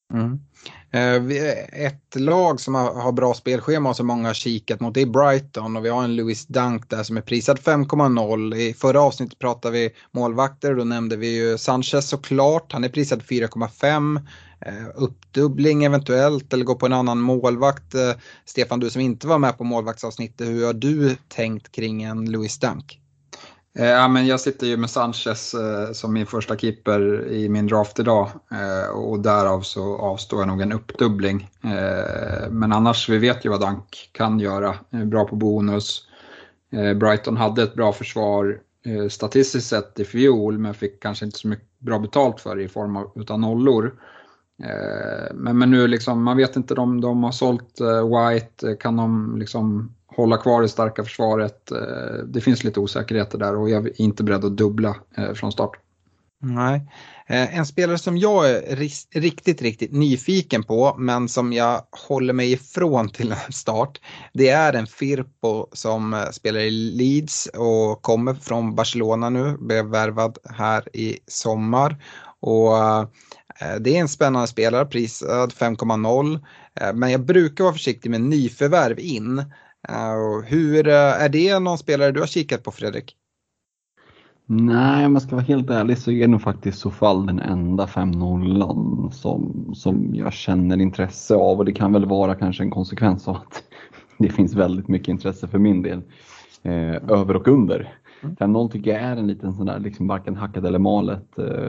Ett lag som har bra spelschema och som många har kikat mot, det är Brighton, och vi har en Lewis Dunk där som är prisad 5,0. I förra avsnittet pratade vi målvakter och då nämnde vi ju Sanchez såklart, han är prisad 4,5. Uppdubbling eventuellt eller gå på en annan målvakt. Stefan, du som inte var med på målvaktsavsnittet, hur har du tänkt kring en Lewis Dunk? Ja, men jag sitter ju med Sanchez som min första keeper i min draft idag och därav så avstår jag nog en uppdubbling. Men annars, vi vet ju vad Dunk kan göra. Bra på bonus. Brighton hade ett bra försvar statistiskt sett i fjol, men fick kanske inte så mycket bra betalt för det i form av utan nollor. Men nu liksom, man vet inte, de har sålt White, kan de liksom hålla kvar det starka försvaret? Det finns lite osäkerheter där och jag är inte beredd att dubbla från start. Nej. En spelare som jag är riktigt nyfiken på, men som jag håller mig ifrån till en start, det är en Firpo som spelar i Leeds och kommer från Barcelona nu, blev värvad här i sommar. Och det är en spännande spelare, prisad 5,0, men jag brukar vara försiktig med nyförvärv in. Hur är det någon spelare du har kikat på, Fredrik? Nej, om man ska vara helt ärlig så är det nog faktiskt så fall den enda 5-0 som jag känner intresse av, och det kan väl vara kanske en konsekvens av att det finns väldigt mycket intresse för min del över och under. 5-0 tycker jag är en liten sån där liksom varken hackat eller malet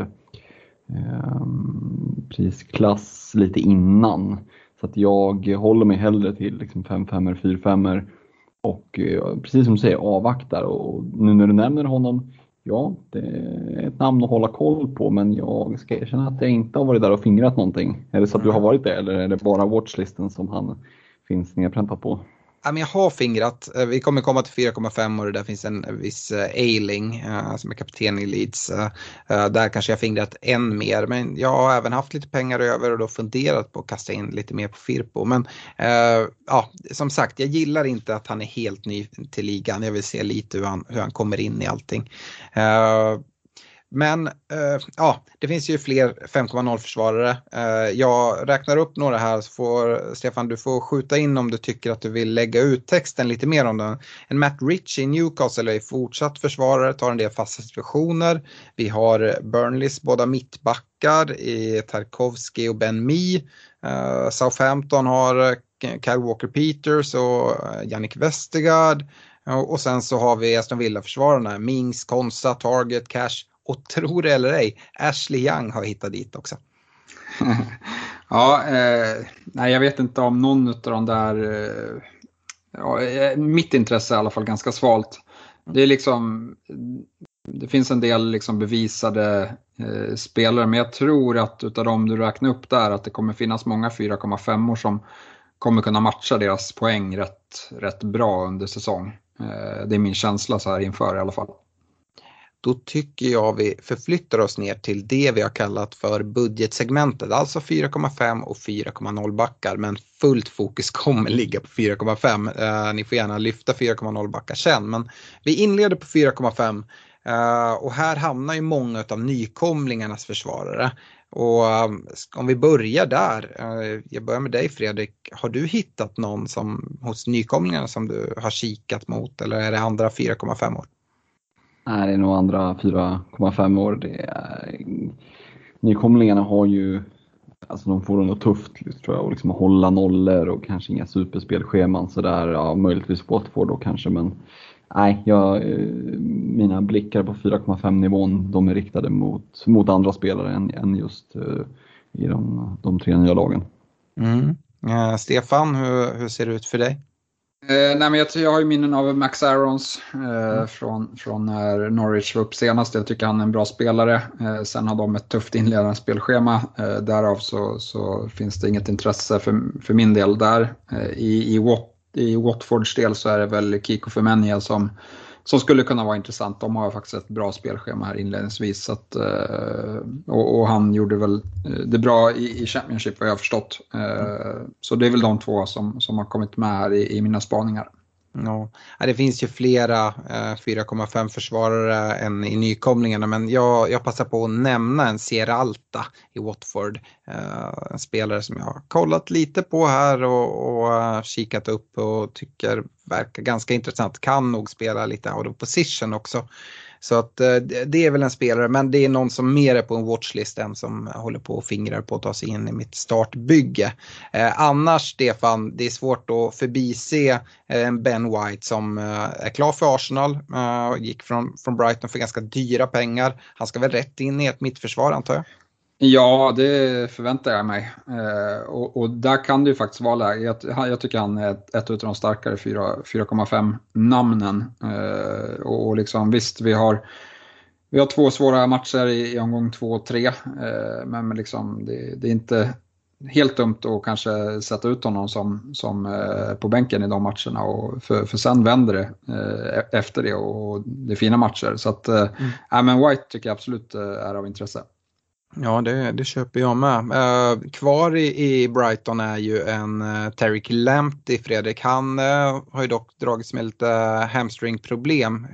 prisklass lite innan. Så att jag håller mig hellre till liksom 5-5, 4-5 och precis som du säger avvaktar. Och nu när du nämner honom, ja, det är ett namn att hålla koll på, men jag ska erkänna att jag inte har varit där och fingrat någonting. Är det så att du har varit där, eller är det bara watchlisten som han finns nedpräntat på? Jag har fingrat. Vi kommer komma till 4,5 och där finns en viss Ailing som är kapten i Leeds. Där kanske jag fingrat än mer, men jag har även haft lite pengar över och då funderat på att kasta in lite mer på Firpo. Men som sagt, jag gillar inte att han är helt ny till ligan. Jag vill se lite hur han kommer in i allting. Men det finns ju fler 5,0 försvarare. Jag räknar upp några här, så får Stefan, du får skjuta in om du tycker att du vill lägga ut texten lite mer om den. En Matt Ritchie i Newcastle är fortsatt försvarare, tar en del fasta situationer. Vi har Burnleys båda mittbackar i Tarkovsky och Ben Mee. Southampton har Kyle Walker-Peters och Yannick Vestergaard. Och sen så har vi Aston Villa-försvararna, Mings, Konsa, Target, Cash. Och tror det eller ej, Ashley Young har hittat dit också. Nej, jag vet inte om någon av de där. Mitt intresse är i alla fall ganska svalt. Det är liksom, det finns en del liksom bevisade spelare, men jag tror att utav dem du räknar upp där, att det kommer finnas många 4,5 som kommer kunna matcha deras poäng rätt bra under säsong. Det är min känsla så här inför i alla fall. Då tycker jag vi förflyttar oss ner till det vi har kallat för budgetsegmentet. Alltså 4,5 och 4,0 backar. Men fullt fokus kommer ligga på 4,5. Ni får gärna lyfta 4,0 backar sen. Men vi inleder på 4,5. Och här hamnar ju många av nykomlingarnas försvarare. Och om vi börjar där. Jag börjar med dig Fredrik. Har du hittat någon hos nykomlingarna som du har kikat mot? Eller är det andra 4,5 år? Nej, det är nog andra 4,5 år. Nykomlingarna har ju, alltså de får det nog tufft tror jag, och liksom hålla nollor och kanske inga superspelscheman så där, ja, möjligtvis Watford då kanske, men nej, mina blickar på 4,5 nivån, de är riktade mot andra spelare än just i de 3 nya lagen. Stefan, hur ser det ut för dig? Nej, men jag har ju minnen av Max Aarons från när Norwich var upp senast. Jag tycker han är en bra spelare. Sen har de ett tufft inledande spelschema. Därav så finns det inget intresse för min del där. I Watfords del så är det väl Kiko Femenia som skulle kunna vara intressant. De har faktiskt ett bra spelschema här inledningsvis. Så att, och han gjorde väl det bra i Championship vad jag har förstått. Så det är väl de 2 som har kommit med här i mina spaningar. Ja, det finns ju flera 4,5 försvarare än i nykomlingarna, men jag passar på att nämna en Sierralta i Watford. En spelare som jag har kollat lite på här och kikat upp och tycker verkar ganska intressant. Kan nog spela lite out of position också. Så att det är väl en spelare, men det är någon som mer är på en watchlist än som håller på och fingrar på att ta sig in i mitt startbygge. Annars Stefan, det är svårt att förbise Ben White som är klar för Arsenal. Gick från Brighton för ganska dyra pengar. Han ska väl rätt in i ett mittförsvar antar jag? Ja, det förväntar jag mig. Och där kan det ju faktiskt vara läge. Jag tycker han är ett av de starkare 4,5 namnen. Och liksom, visst, vi har 2 svåra matcher i omgång 2 och 3. Men liksom, det är inte helt dumt att kanske sätta ut honom som på bänken i de matcherna. Och för sen vänder det efter det och det är fina matcher. Så att, men White tycker jag absolut är av intresse. Ja, det köper jag med. Kvar i Brighton är ju en Tariq Lamptey, Fredrik. Han har ju dock dragits med lite hamstringproblem.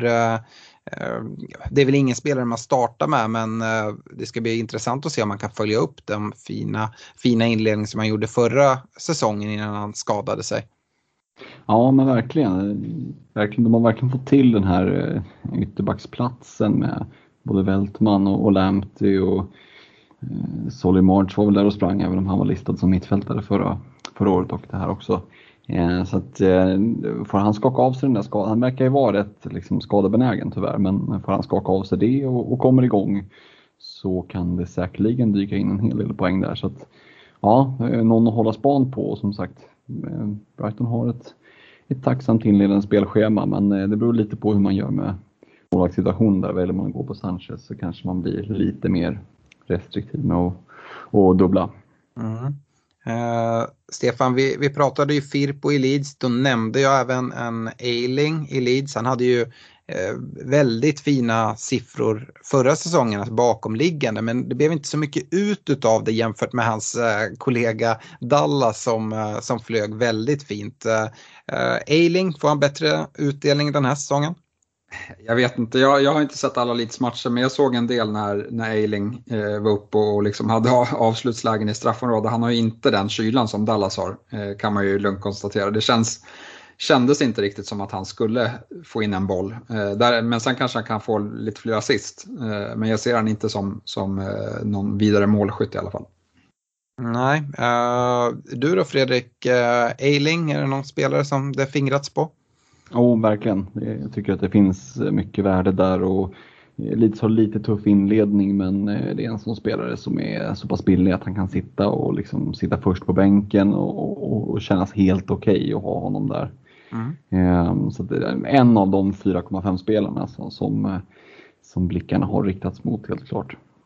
Det är väl ingen spelare man startar med, men det ska bli intressant att se om man kan följa upp den fina inledning som han gjorde förra säsongen innan han skadade sig. Ja, men verkligen. De har verkligen fått till den här ytterbacksplatsen med både Veltman och Lamptey och Solly March var väl där och sprang, även om han var listad som mittfältare förra året och det här också. Så att får han skaka av sig den där skadan, han verkar ju vara rätt liksom skadebenägen tyvärr, men får han skaka av sig det och kommer igång så kan det säkerligen dyka in en hel del poäng där. Så att ja, någon att hålla span på, och som sagt Brighton har ett tacksamt inledande spelschema, men det beror lite på hur man gör med målvaktssituation. Där väljer man att gå på Sanchez så kanske man blir lite mer restriktiv med att dubbla. Stefan, vi pratade ju Firpo i Leeds, då nämnde jag även en Ayling i Leeds. Han hade ju väldigt fina siffror förra säsongen, alltså bakomliggande, men det blev inte så mycket ut av det jämfört med hans kollega Dallas som flög väldigt fint. Ayling, får han bättre utdelning den här säsongen? Jag vet inte, jag har inte sett alla Leeds matcher, men jag såg en del när Ayling var uppe och liksom hade avslutslägen i straffområdet. Han har ju inte den kylan som Dallas har, kan man ju lugnt konstatera. Det kändes inte riktigt som att han skulle få in en boll. Men sen kanske han kan få lite fler assist. Men jag ser han inte som någon vidare målskytt i alla fall. Nej, du då Fredrik, Ayling, är det någon spelare som det fingrats på? Verkligen. Jag tycker att det finns mycket värde där och lite tuff inledning, men det är en sån spelare som är så pass billig att han kan sitta och liksom sitta först på bänken och kännas helt okej att ha honom där. Så det är en av de 4,5 spelarna som blickarna har riktats mot, helt klart.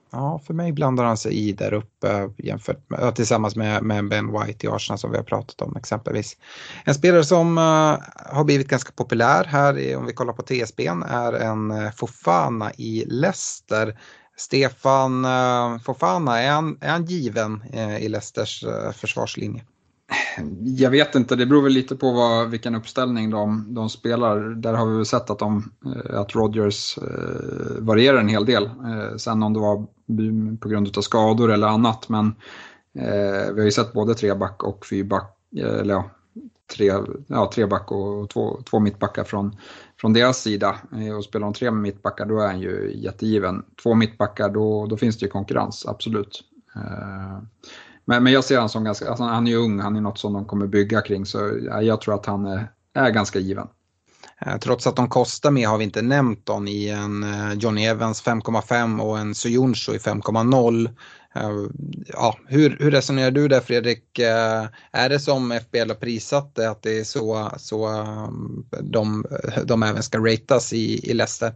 Ja, för mig blandar han sig i där uppe jämfört med, tillsammans med Ben White i Arsenal som vi har pratat om exempelvis. En spelare som har blivit ganska populär här, om vi kollar på TSB:n, är en Fofana i Leicester. Stefan Fofana, är han given i Leicesters försvarslinje? Jag vet inte, det beror väl lite på vilken uppställning de spelar. Där har vi väl sett att Rodgers varierar en hel del. Sen om det var på grund av skador eller annat. Men vi har ju sett både treback och fyrback. Eller treback och två mittbackar från deras sida. Och spelar de 3 mittbackar, då är han ju jättegiven. 2 mittbackar, då finns det ju konkurrens, absolut. Men jag ser han som ganska, alltså han är ju ung, han är något som de kommer bygga kring, så jag tror att han är ganska given. Trots att de kostar mer har vi inte nämnt dem i en Johnny Evans 5,5 och en Soyuncu i 5,0. Ja, hur resonerar du där, Fredrik? Är det som FBL har prisat det, att det är så de även ska ratas i Leicester?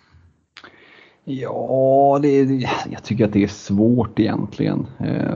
Ja, jag tycker att det är svårt egentligen.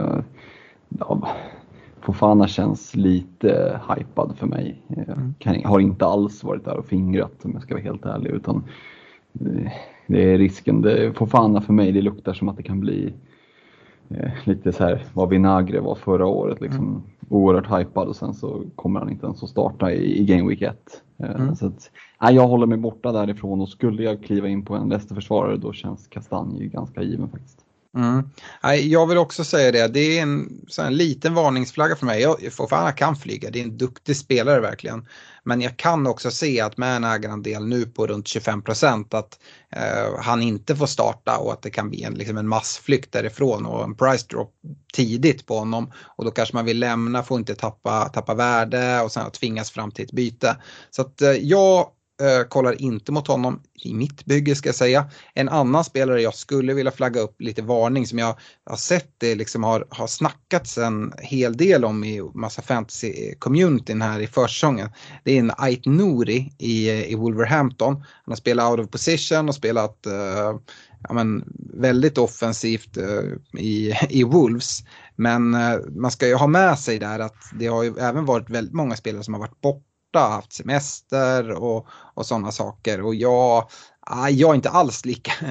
Fofana känns lite hypad för mig. Har inte alls varit där och fingrat, om jag ska vara helt ärlig, utan det är risken. Fofana för mig, det luktar som att det kan bli lite så här vad Vinagre var förra året, liksom oerhört hypad, och sen så kommer han inte ens att starta i Game Week 1. Så att, jag håller mig borta därifrån, och skulle jag kliva in på en Leicester-försvarare, då känns Kastanj ganska given faktiskt. Jag vill också säga det är en liten varningsflagga för mig. Fofana kan flyga, det är en duktig spelare verkligen. Men jag kan också se att med en ägarandel nu på runt 25% att han inte får starta, och att det kan bli en massflykt därifrån och en price drop tidigt på honom. Och då kanske man vill lämna, får inte tappa värde och sen tvingas fram till ett byte. Så att jag kollar inte mot honom i mitt bygge, ska jag säga. En annan spelare jag skulle vilja flagga upp lite varning, som jag har sett det har snackats en hel del om i massa fantasy-communityn här i försäsongen. Det är en Ait-Nouri i Wolverhampton. Han har spelat out of position och spelat väldigt offensivt i Wolves. Men man ska ju ha med sig där att det har ju även varit väldigt många spelare som har varit borta, haft semester och sådana saker, och jag är inte alls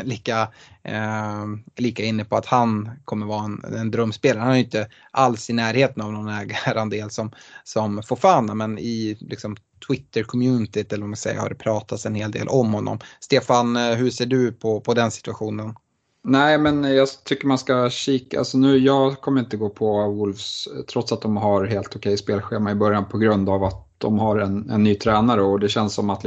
lika inne på att han kommer vara en drömspelare. Han är ju inte alls i närheten av någon ägarandel som Fofana, men i Twitter-communityt, eller om man säger, har det pratats en hel del om honom. Stefan, hur ser du på den situationen? Nej, men jag tycker man ska kika. Alltså nu, jag kommer inte gå på Wolves, trots att de har helt okej spelschema i början, på grund av att de har en ny tränare, och det känns som att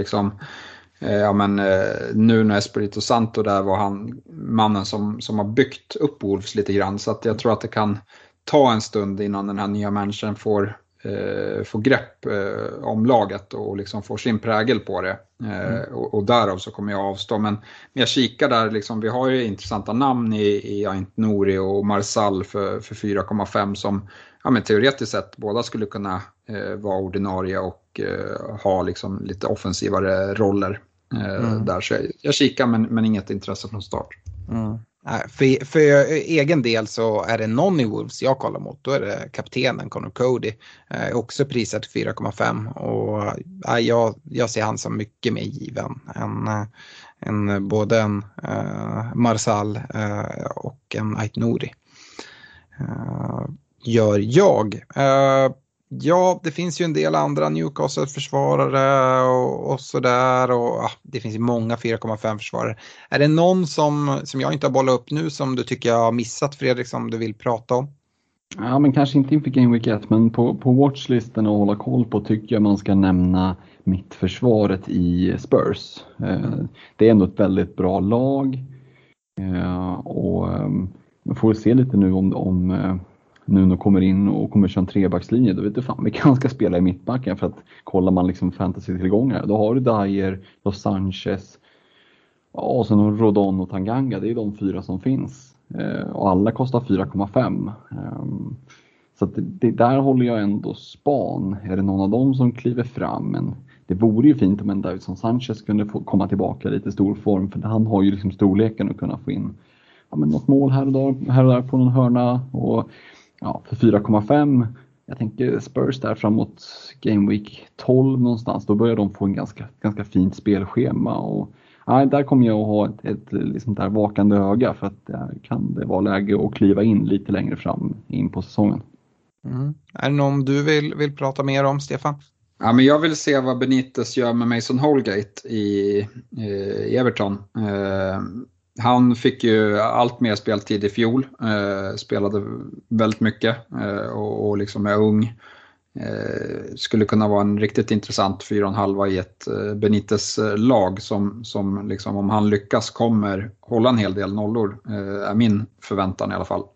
nu när Espirito Santo där var han mannen som har byggt upp Wolves lite grann, så att jag tror att det kan ta en stund innan den här nya människan får grepp om laget och får sin prägel på det. Och därav så kommer jag avstå. Men jag kikar där, vi har ju intressanta namn i Ait-Nouri och Marsal för 4,5 som teoretiskt sett båda skulle kunna vara ordinarie och ha lite offensivare roller där. Så jag kikar, men inget intresse från start. För egen del så är det någon i Wolves jag kollar mot. Då är det kaptenen Connor Cody, också prisat 4,5, och jag ser han som mycket mer given än både en Marsal och en Ait-Nouri. Gör jag. Ja, det finns ju en del andra Newcastle-försvarare och sådär, och det finns ju många 4,5 försvarare. Är det någon som jag inte har bollat upp nu som du tycker jag har missat, Fredrik, som du vill prata om? Ja, men kanske inte inför Game Week 1, men på watchlisten att hålla koll på tycker jag man ska nämna mittförsvaret i Spurs. Det är ändå ett väldigt bra lag, och man får se lite nu om Nuno kommer in och kommer köra en trebackslinje, då vet du fan vilka han ska spela i mittbacken, för att kollar man fantasy-tillgångar, då har du Dyer, då Sanchez, och sen Rodon och Tanganga, det är de 4 som finns, och alla kostar 4,5. Så att det där håller jag ändå span. Är det någon av dem som kliver fram? Men det vore ju fint om en Davinson Sanchez kunde få komma tillbaka lite stor form, för han har ju storleken att kunna få in något mål här och där på någon hörna. Och för 4,5, jag tänker Spurs där framåt Game Week 12 någonstans, då börjar de få en ganska fint spelschema. Och där kommer jag att ha ett liksom där vakande öga, för att där kan det vara läge att kliva in lite längre fram in på säsongen. Är det någon du vill prata mer om, Stefan? Ja, men jag vill se vad Benitez gör med Mason Holgate i Everton. Han fick ju allt mer speltid i fjol, spelade väldigt mycket och liksom är ung. Skulle kunna vara en riktigt intressant 4,5 i ett Benitez-lag som liksom, om han lyckas, kommer hålla en hel del nollor, är min förväntan i alla fall.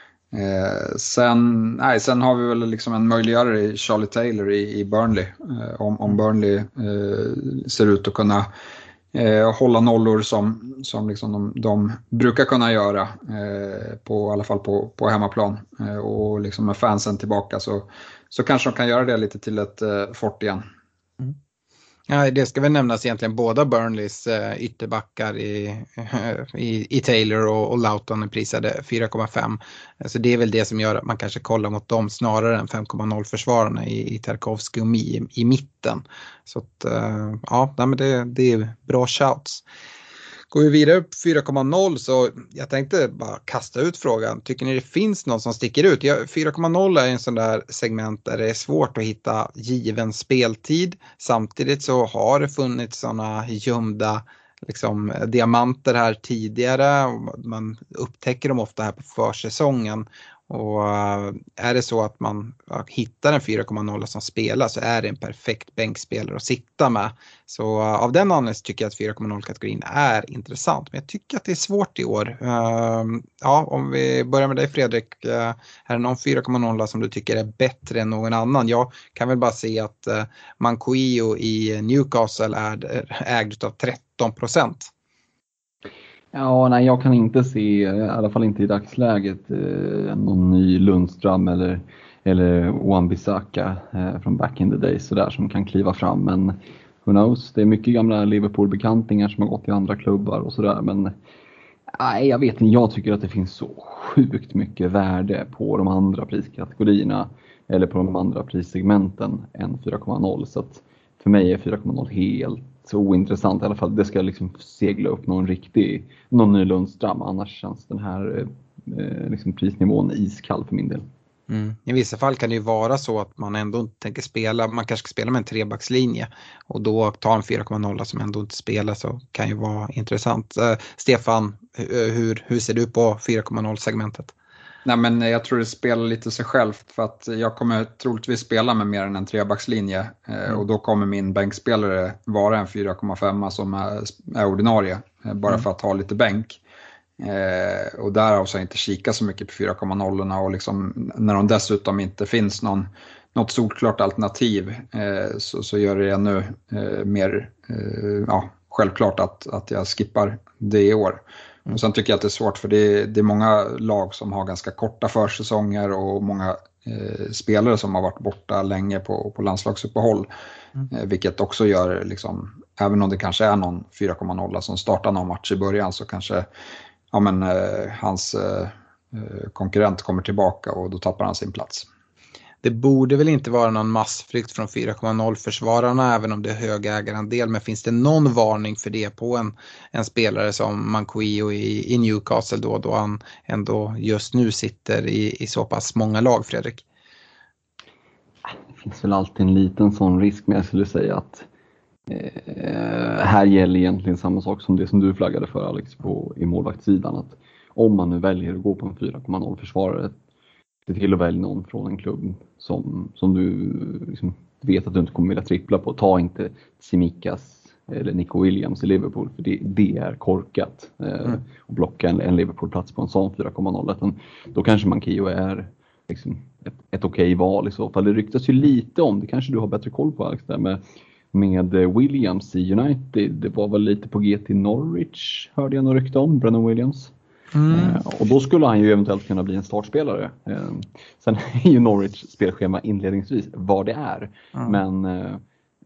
Sen har vi väl liksom en möjliggörare i Charlie Taylor i Burnley. Om Burnley ser ut att kunna hålla nollor som liksom de brukar kunna göra, i alla fall på hemmaplan, och liksom med fansen tillbaka så kanske de kan göra det lite till ett fort igen. Ja, det ska väl nämnas egentligen båda Burnleys ytterbackar i Taylor och Loughton är prisade 4,5. Så det är väl det som gör att man kanske kollar mot dem snarare än 5,0 försvararna i Tarkovsky och Mi i mitten. Så att, men det är bra shouts. Går vi vidare upp 4,0, så jag tänkte bara kasta ut frågan. Tycker ni det finns någon som sticker ut? 4,0 är en sån där segment där det är svårt att hitta given speltid. Samtidigt så har det funnits sådana gömda liksom, diamanter här tidigare. Man upptäcker dem ofta här på försäsongen. Och är det så att man hittar en 4,0 som spelar, så är det en perfekt bänkspelare att sitta med. Så av den anledningen tycker jag att 4,0-kategorin är intressant. Men jag tycker att det är svårt i år. Om vi börjar med dig, Fredrik. Är det någon 4,0 som du tycker är bättre än någon annan? Jag kan väl bara se att Manquillo i Newcastle är ägd av 13%. Ja, nej, jag kan inte se, i alla fall inte i dagsläget, någon ny Lundström eller Wan-Bissaka från back in the days så där, som kan kliva fram. Men who knows, det är mycket gamla Liverpool-bekantingar som har gått i andra klubbar och sådär. Men nej, jag vet inte, jag tycker att det finns så sjukt mycket värde på de andra priskategorierna eller på de andra prissegmenten än 4,0. Så att för mig är 4,0 helt så ointressant. I alla fall det ska liksom segla upp någon ny Lundström. Annars känns den här liksom prisnivån iskall för min del. I vissa fall kan det ju vara så att man ändå inte tänker spela. Man kanske ska spela med en trebackslinje och då ta en 4,0 som ändå inte spelar, så kan ju vara intressant. Stefan, hur ser du på 4,0-segmentet? Nej, men jag tror det spelar lite sig självt, för att jag kommer troligtvis spela med mer än en trebackslinje och då kommer min bänkspelare vara en 4,5 som är ordinarie, bara för att ha lite bänk. Och därav så inte kika så mycket på 4,0 och liksom, när de dessutom inte finns något solklart alternativ, så gör det ännu mer självklart att jag skippar det i år. Och sen tycker jag att det är svårt, för det är många lag som har ganska korta försäsonger och många spelare som har varit borta länge på landslagsuppehåll. Vilket också gör, liksom, även om det kanske är någon 4,0 som startar någon match i början, så kanske hans konkurrent kommer tillbaka och då tappar han sin plats. Det borde väl inte vara någon massflykt från 4,0-försvararna även om det är hög ägarandel, men finns det någon varning för det på en spelare som Manquillo i Newcastle då han ändå just nu sitter i så pass många lag, Fredrik? Det finns väl alltid en liten sån risk, men jag skulle säga att här gäller egentligen samma sak som det som du flaggade för, Alex, i målvaktssidan, att om man nu väljer att gå på en 4,0-försvarare, se till att välja någon från en klubb som du liksom vet att du inte kommer vilja trippla på. Ta inte Tsimikas eller Nico Williams i Liverpool, för det är korkat att blocka en Liverpool-plats på en sån 4,0. Då kanske Manquillo är liksom ett okej val i så fall. Det ryktas ju lite om, det kanske du har bättre koll på, Alex, där med Williams i United. Det var väl lite på G till Norwich, hörde jag något rykte om, Brennan Williams. Och då skulle han ju eventuellt kunna bli en startspelare. Sen är ju Norwich spelschema inledningsvis vad det är. Men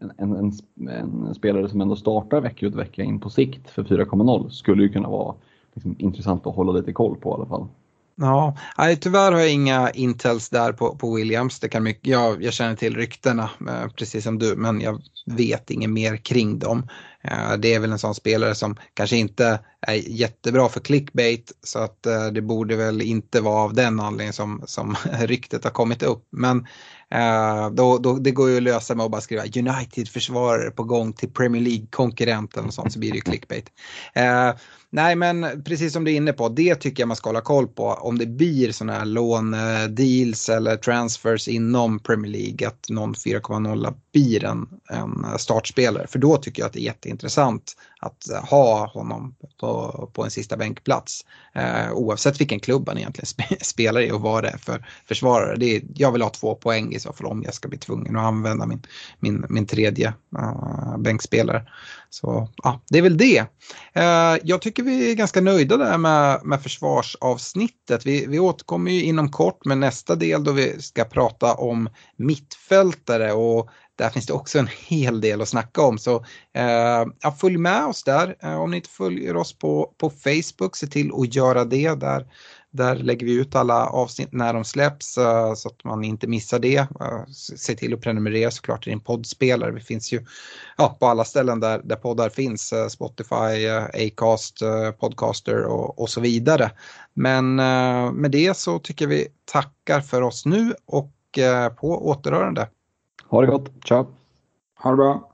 en spelare som ändå startar vecka ut vecka in på sikt för 4,0 skulle ju kunna vara liksom intressant att hålla lite koll på i alla fall. Ja, tyvärr har jag inga intels där på Williams. Det kan mycket, jag känner till ryktena precis som du, men jag vet inget mer kring dem. Det är väl en sån spelare som kanske inte är jättebra för clickbait, så att det borde väl inte vara av den anledningen som ryktet har kommit upp. Men det går ju att lösa med att bara skriva United-försvarare på gång till Premier League-konkurrenten och sånt, så blir det ju clickbait. Nej, men precis som du är inne på, det tycker jag man ska hålla koll på. Om det blir sådana här lån-deals eller transfers inom Premier League, att någon 4,0 blir en startspelare. För då tycker jag att det är jätteintressant att ha honom på en sista bänkplats. Oavsett vilken klubb han egentligen spelar i och vad det är för försvarare. Jag vill ha 2 poäng i så fall om jag ska bli tvungen att använda min tredje bänkspelare. Så ja, det är väl det. Jag tycker vi är ganska nöjda där med försvarsavsnittet. Vi återkommer ju inom kort med nästa del då vi ska prata om mittfältare, och där finns det också en hel del att snacka om. Så följ med oss där. Om ni inte följer oss på Facebook, se till att göra det. Där lägger vi ut alla avsnitt när de släpps så att man inte missar det. Se till att prenumerera såklart i din poddspelare. Vi finns ju på alla ställen där poddar finns. Spotify, Acast, Podcaster och så vidare. Men med det så tycker vi tackar för oss nu och på återhörande. Ha det gott, ciao! Ha det bra!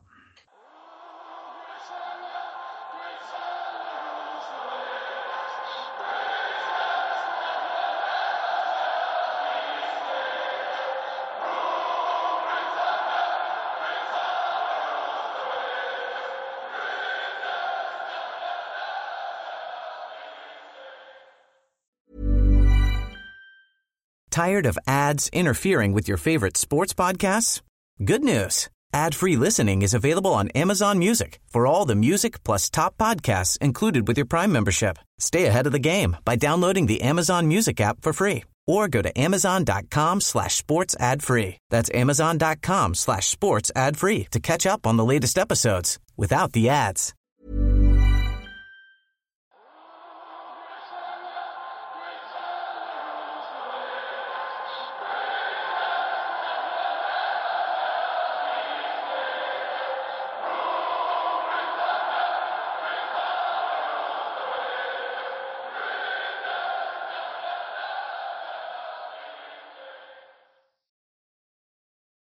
Tired of ads interfering with your favorite sports podcasts? Good news. Ad-free listening is available on Amazon Music for all the music plus top podcasts included with your Prime membership. Stay ahead of the game by downloading the Amazon Music app for free or go to amazon.com/sports ad free. That's amazon.com/sports ad free to catch up on the latest episodes without the ads.